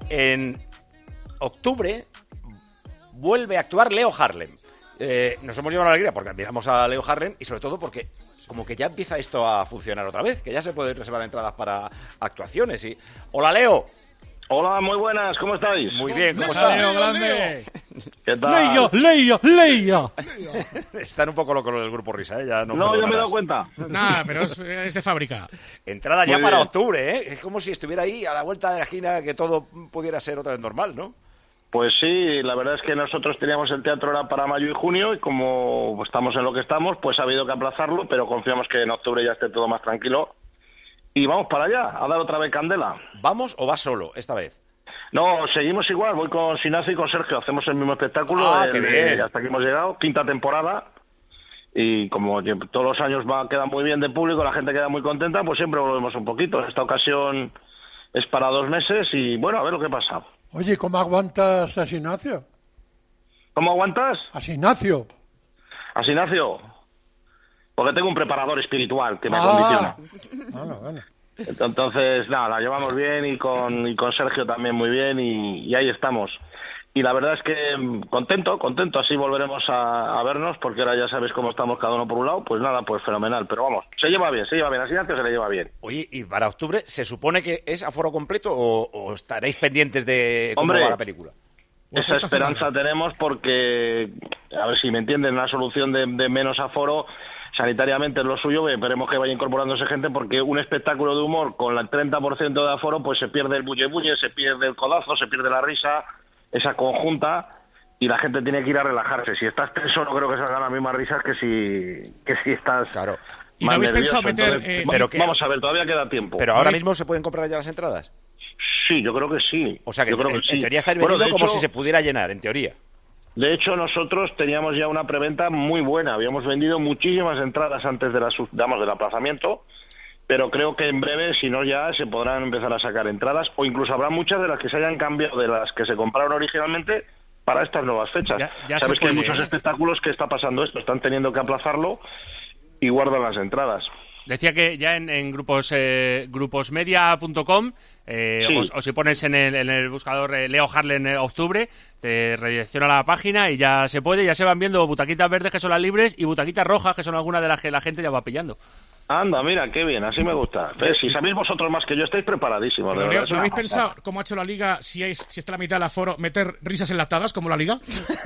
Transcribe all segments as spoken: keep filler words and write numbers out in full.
en octubre vuelve a actuar Leo Harlem. Eh, nos hemos llevado una alegría porque admiramos a Leo Harlem y sobre todo porque como que ya empieza esto a funcionar otra vez, que ya se pueden reservar entradas para actuaciones. Y hola, Leo. Hola, muy buenas, ¿cómo estáis? Muy bien, ¿cómo estás? estás? Leo, grande. ¿Qué tal? Leia, Leia, Leia. Están un poco locos los del Grupo Risa, ¿eh? Ya no, No, puedo yo me he ganas. dado cuenta. Nada, pero es, es de fábrica. Entrada ya Muy para bien. octubre, ¿eh? Es como si estuviera ahí a la vuelta de la esquina, que todo pudiera ser otra vez normal, ¿no? Pues sí, la verdad es que nosotros teníamos el teatro ahora para mayo y junio y como estamos en lo que estamos, pues ha habido que aplazarlo, pero confiamos que en octubre ya esté todo más tranquilo. Y vamos para allá, a dar otra vez candela. ¿Vamos o vas solo esta vez? No, seguimos igual, voy con Sinacio y con Sergio, hacemos el mismo espectáculo. Ah, el, qué bien. eh, hasta aquí hemos llegado, quinta temporada. Y como todos los años va queda muy bien de público, la gente queda muy contenta, pues siempre volvemos un poquito. Esta ocasión es para dos meses y bueno, a ver lo que pasa. Oye, ¿cómo aguantas a Sinacio? ¿Cómo aguantas? A Sinacio. ¿A Sinacio? Porque tengo un preparador espiritual que me Ah. acondiciona. Bueno, bueno. Entonces, nada, la llevamos bien y con, y con Sergio también muy bien y, y ahí estamos. Y la verdad es que mm, contento, contento, así volveremos a, a vernos porque ahora ya sabéis cómo estamos cada uno por un lado, pues nada, pues fenomenal. Pero vamos, se lleva bien, se lleva bien, a Sinacio se le lleva bien. Oye, ¿y para octubre se supone que es aforo completo o, o estaréis pendientes de cómo Hombre, va la película? Esa esperanza tenemos porque, a ver si me entienden, una solución de, de menos aforo sanitariamente es lo suyo, esperemos que vaya incorporándose gente porque un espectáculo de humor con el treinta por ciento de aforo pues se pierde el bulle-bulle, se pierde el codazo, se pierde la risa, esa conjunta y la gente tiene que ir a relajarse. Si estás tenso no creo que salgan las mismas risas que si, que si estás... Claro. ¿Y no más habéis nervioso. pensado meter, Entonces, eh, va- pero que- vamos a ver, todavía queda tiempo. ¿Pero ahora Oye. mismo se pueden comprar ya las entradas? Sí, yo creo que sí. O sea que, Yo creo en, que en sí. teoría estáis Bueno, vendiendo de como hecho- si se pudiera llenar, en teoría. De hecho, nosotros teníamos ya una preventa muy buena. Habíamos vendido muchísimas entradas antes de la, sus- digamos, del aplazamiento, pero creo que en breve, si no ya, se podrán empezar a sacar entradas o incluso habrá muchas de las que se hayan cambiado de las que se compraron originalmente para estas nuevas fechas. Ya- ya Sabes se que hay puede, muchos ¿eh? espectáculos que está pasando esto, están teniendo que aplazarlo y guardan las entradas. Decía que ya en, en grupos eh, gruposmedia punto com eh, Sí. o, o si pones en el, en el buscador eh, Leo Harlem eh, octubre, te redirecciona a la página y ya se puede, ya se van viendo butaquitas verdes que son las libres y butaquitas rojas que son algunas de las que la gente ya va pillando. Anda, mira, qué bien, así me gusta. ¿Ves? Si sabéis vosotros más que yo, estáis preparadísimos. de Pero, verdad, Leo, es ¿no una habéis pasada. pensado cómo ha hecho la Liga, si, es, si está la mitad del aforo, meter risas enlatadas como la Liga?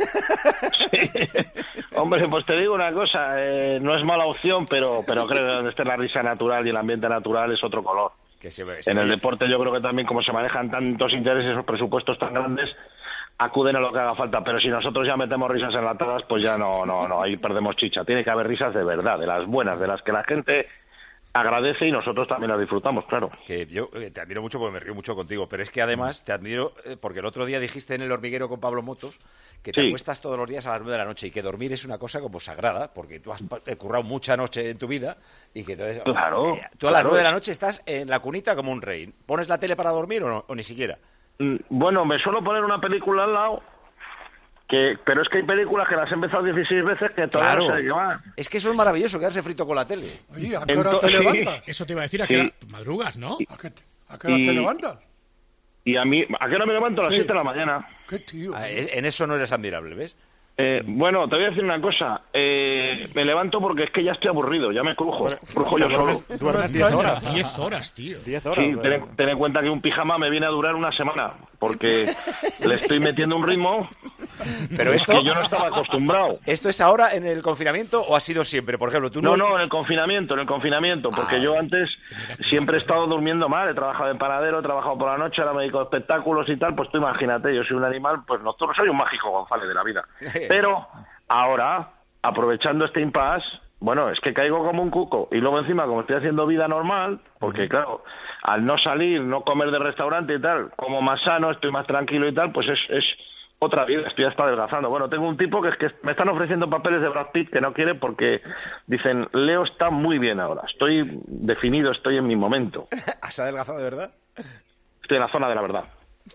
Hombre, pues te digo una cosa, eh, no es mala opción, pero pero creo que donde esté la risa natural y el ambiente natural es otro color. Que se ve, En el deporte yo creo que también como se manejan tantos intereses, esos presupuestos tan grandes, acuden a lo que haga falta, pero si nosotros ya metemos risas enlatadas, pues ya no, no, no, ahí perdemos chicha. Tiene que haber risas de verdad, de las buenas, de las que la gente agradece y nosotros también las disfrutamos, claro. Que yo eh, te admiro mucho porque me río mucho contigo, pero es que además te admiro eh, porque el otro día dijiste en El Hormiguero con Pablo Motos que te Sí. acuestas todos los días a las nueve de la noche y que dormir es una cosa como sagrada, porque tú has pa- eh, currado mucha noche en tu vida y que entonces, Claro, eh, tú a las claro. nueve de la noche estás en la cunita como un rey. ¿Pones la tele para dormir o, no, o ni siquiera? Mm, Bueno, me suelo poner una película al lado, que pero es que hay películas que las he empezado dieciséis veces que todavía no sé de qué van. Es que eso es maravilloso, quedarse frito con la tele. Oye, ¿a qué hora te Entonces- levantas? Eso te iba a decir, a Sí. qué hora madrugas, ¿no? ¿A qué, te- a qué hora Y- te levantas? Y a mí, ¿a qué hora me levanto? A las Sí. siete de la mañana. ¿Qué tío? Ah, En en eso no eres admirable, ¿ves? Eh, bueno, te voy a decir una cosa. Eh, me levanto porque es que ya estoy aburrido, ya me crujo. Crujo yo solo. Duermes diez horas. Diez horas, tío. Diez horas. Sí, ten, ten en cuenta que un pijama me viene a durar una semana, porque le estoy metiendo un ritmo Pero es esto, que yo no estaba acostumbrado. ¿esto es ahora en el confinamiento o ha sido siempre? Por ejemplo, tú No, no, en el confinamiento, en el confinamiento, porque Ah, yo antes siempre he estado durmiendo mal, he trabajado en panadero, he trabajado por la noche, ahora me dedico a espectáculos y tal, pues tú imagínate, yo soy un animal, pues nocturno, soy un mágico González de la vida. Pero ahora, aprovechando este impasse, bueno, es que caigo como un cuco. Y luego encima, como estoy haciendo vida normal, porque claro, al no salir, no comer de restaurante y tal, como más sano, estoy más tranquilo y tal, pues es, es otra vida, estoy hasta adelgazando. Bueno, tengo un tipo que es que me están ofreciendo papeles de Brad Pitt que no quiere porque dicen, Leo está muy bien ahora, estoy definido, estoy en mi momento, ¿has adelgazado de verdad? estoy en la zona de la verdad.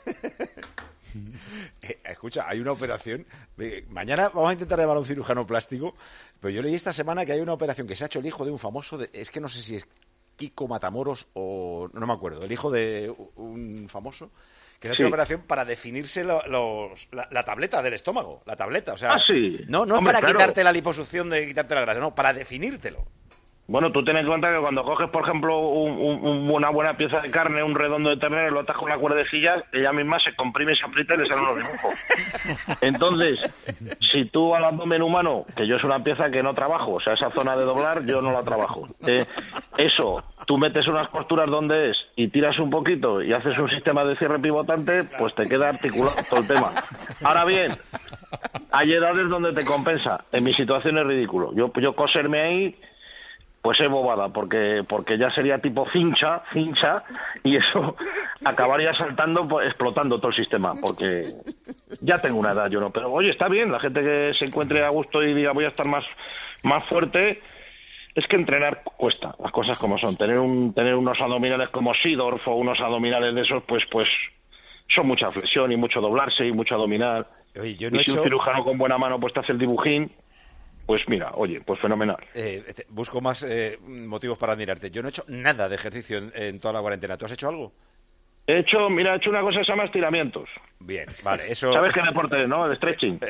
Eh, escucha, hay una operación. eh, mañana vamos a intentar llamar a un cirujano plástico, pero yo leí esta semana que hay una operación que se ha hecho el hijo de un famoso. De, es que no sé si es Kiko Matamoros o. No me acuerdo. El hijo de un famoso Que es Sí. una operación para definirse lo- los, la, la tableta del estómago. La tableta, o sea. Ah, sí. No, no Hombre, para claro. quitarte la liposucción de quitarte la grasa, no, para definírtelo. Bueno, tú ten en cuenta que cuando coges, por ejemplo, un- un- una buena pieza de carne, un redondo de ternera, y lo atas con una cuerdecilla, ella misma se comprime y se aprieta y le salen los dibujos. Entonces, si tú al abdomen humano, que yo es una pieza que no trabajo, o sea, esa zona de doblar, yo no la trabajo. Eh, eso, tú metes unas costuras donde es y tiras un poquito y haces un sistema de cierre pivotante, pues te queda articulado todo el tema. Ahora bien, hay edades donde te compensa. En mi situación es ridículo. Yo, yo coserme ahí... pues es bobada, porque porque ya sería tipo fincha, fincha, y eso acabaría saltando, pues, explotando todo el sistema, porque ya tengo una edad yo, ¿no? Pero oye, está bien, la gente que se encuentre a gusto y diga voy a estar más, más fuerte, es que entrenar cuesta, las cosas como son. Tener un tener unos abdominales como Seedorf o unos abdominales de esos, pues pues son mucha flexión y mucho doblarse y mucho abdominal. Oye, yo no y he si hecho... un cirujano con buena mano pues te hace el dibujín, pues mira, oye, pues fenomenal. Eh, te- busco más eh, motivos para admirarte. Yo no he hecho nada de ejercicio en, en toda la cuarentena. ¿Tú has hecho algo? He hecho, mira, he hecho una cosa que se llama estiramientos. Bien, vale, eso... ¿Sabes qué deporte es, no? El stretching.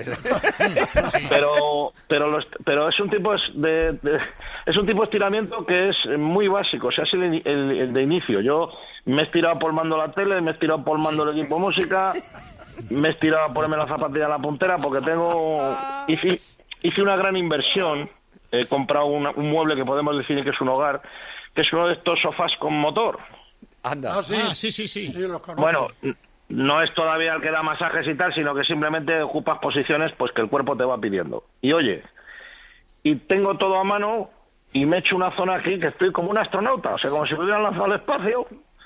Pero pero los- pero es un tipo de, de- es un tipo de estiramiento que es muy básico, o sea, es el, el- el de inicio. Yo me he estirado polmando la tele, me he estirado polmando el equipo de música, me he estirado a ponerme la zapatilla en la puntera porque tengo hice, hice una gran inversión. He comprado una- un mueble que podemos decir que es un hogar, que es uno de estos sofás con motor. Anda. Ah, sí. Ah, sí, sí, sí. Sí, los conozco. Bueno, n- no es todavía el que da masajes y tal, sino que simplemente ocupas posiciones pues que el cuerpo te va pidiendo. Y oye, y tengo todo a mano y me he hecho una zona aquí que estoy como un astronauta, o sea, como si me hubieran lanzado al espacio,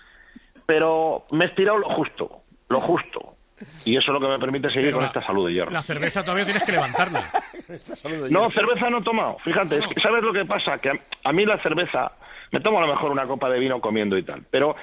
pero me he estirado lo justo, lo justo. Y eso es lo que me permite seguir Pero con la- esta salud de hierro. La cerveza todavía tienes que levantarla. No, cerveza no he tomado. Fíjate, es que, ¿sabes lo que pasa? Que a, a mí la cerveza, me tomo a lo mejor una copa de vino comiendo y tal, pero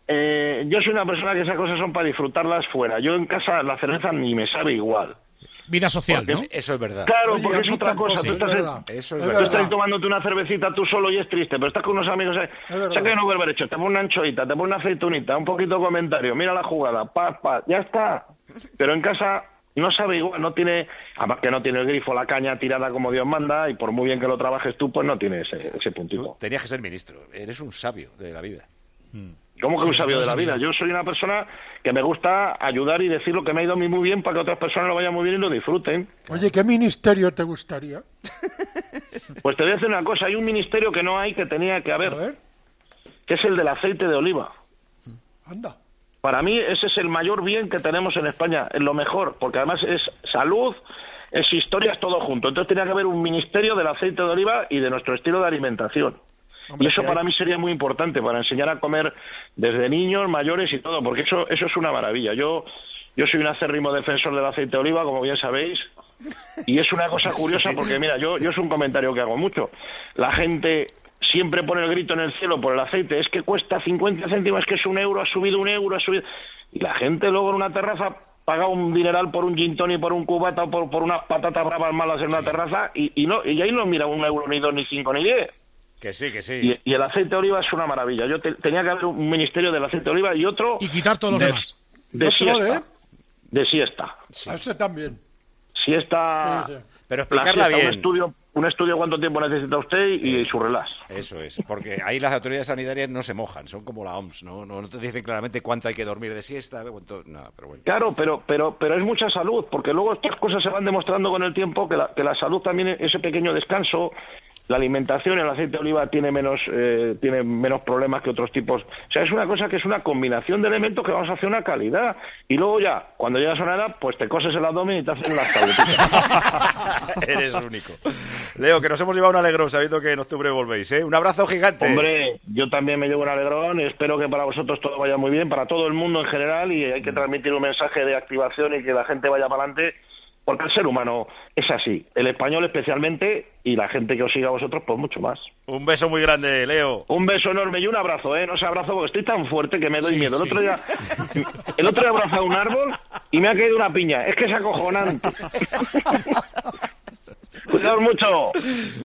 eh, yo soy una persona que esas cosas son para disfrutarlas fuera. Yo en casa la cerveza ni me sabe igual. Vida social, ¿no? Eso es verdad. Claro, Oye, porque a es mí otra tampoco, cosa. sí, Tú es estás, en- verdad. Eso es Es tú verdad. estás ahí tomándote una cervecita tú solo y es triste, pero estás con unos amigos. Eh, verdad. sé que no vuelve hecho. Te pone una anchoita, te pone una aceitunita, un poquito de comentario, mira la jugada, pa, pa, ya está. Pero en casa no sabe igual, no tiene, además que no tiene el grifo, la caña tirada como Dios manda, y por muy bien que lo trabajes tú, pues no tiene ese, ese Tú puntito. tenías que ser ministro. Eres un sabio de la vida. ¿Cómo que un Sí, sabio yo de la sabía. vida? Yo soy una persona que me gusta ayudar y decir lo que me ha ido a mí muy bien para que otras personas lo vayan muy bien y lo disfruten. Oye, ¿qué ministerio te gustaría? Pues te voy a decir una cosa, hay un ministerio que no hay, que tenía que A haber, ver, que es el del aceite de oliva. anda. Para mí ese es el mayor bien que tenemos en España, es lo mejor, porque además es salud, es historia, es todo junto. Entonces tenía que haber un ministerio del aceite de oliva y de nuestro estilo de alimentación. Hombre, Y eso si para hay- mí sería muy importante, para enseñar a comer desde niños, mayores y todo, porque eso eso es una maravilla. Yo yo soy un acérrimo defensor del aceite de oliva, como bien sabéis, y es una cosa curiosa porque, mira, yo, yo es un comentario que hago mucho. La gente siempre pone el grito en el cielo por el aceite, es que cuesta cincuenta céntimos, es que es un euro, ha subido un euro, ha subido... Y la gente luego en una terraza paga un dineral por un gin tonic, por un cubata o por, por unas patatas bravas malas en una terraza y, y no y ahí no mira un euro, ni dos, ni cinco, ni diez. Que sí, que sí. Y, y el aceite de oliva es una maravilla. Yo te- tenía que haber un ministerio del aceite de oliva y otro Y quitar todos los de, demás. de Otro siesta. de- De siesta. Sí. A ese también. Siesta. Sí, sí. Pero la explicarla siesta, bien. Un estudio, un estudio cuánto tiempo necesita usted y, su relax. Eso es, porque ahí las autoridades sanitarias no se mojan, son como la O M S, ¿no? No, no te dicen claramente cuánto hay que dormir de siesta, cuánto... No, pero bueno. Claro, pero, pero, pero es mucha salud, porque luego estas cosas se van demostrando con el tiempo que la, que la salud también, ese pequeño descanso, la alimentación, el aceite de oliva tiene menos, eh, tiene menos problemas que otros tipos. O sea, es una cosa que es una combinación de elementos que vamos a hacer una calidad. Y luego ya, cuando llegas a una edad, pues te coses el abdomen y te hacen las tabletitas. Eres único. Leo, que nos hemos llevado un alegrón sabiendo que en octubre volvéis, ¿eh? Un abrazo gigante. Hombre, yo también me llevo un alegrón y espero que para vosotros todo vaya muy bien, para todo el mundo en general, y hay que transmitir un mensaje de activación y que la gente vaya para adelante, porque el ser humano es así, el español especialmente, y la gente que os siga a vosotros, pues mucho más. Un beso muy grande, Leo. Un beso enorme y un abrazo, ¿eh? No os abrazo porque estoy tan fuerte que me doy Sí, miedo. El sí. otro día el otro día he abrazado un árbol y me ha caído una piña. Es que es acojonante. Cuidaos mucho.